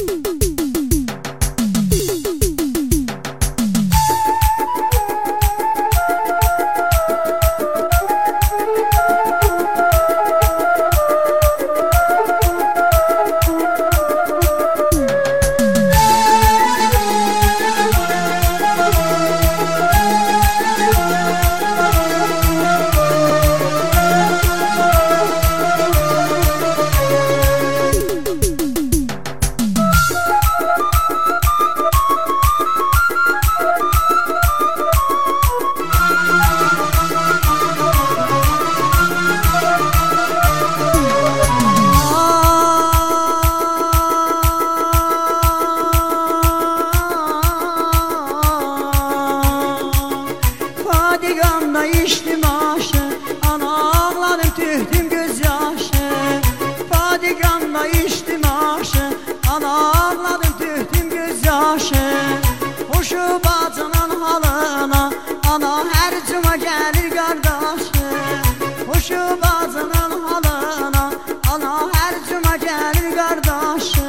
Fadiqanda içdim aşı, ana ağladım töktüm göz yaşı. Fadiqanda içdim aşı, ana ağladım töktüm göz yaşı. Hoşu bacının halına, ana her cuma gelir qardaşı. Hoşu bacının halına, ana her cuma gelir qardaşı.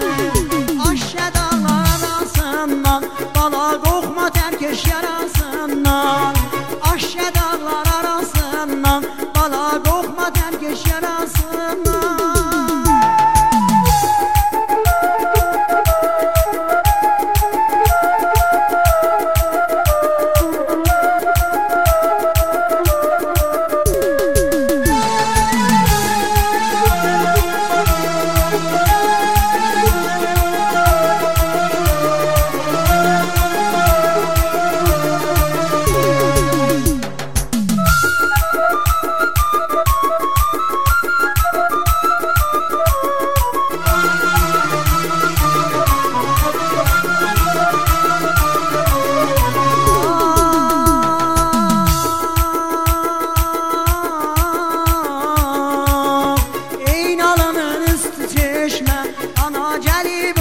Aşə dağlar arasından, bala qoxma tərkeş yarasından. Aşə dağlar arasından, bala qoxma tərkeş yarasından. Ana gəlib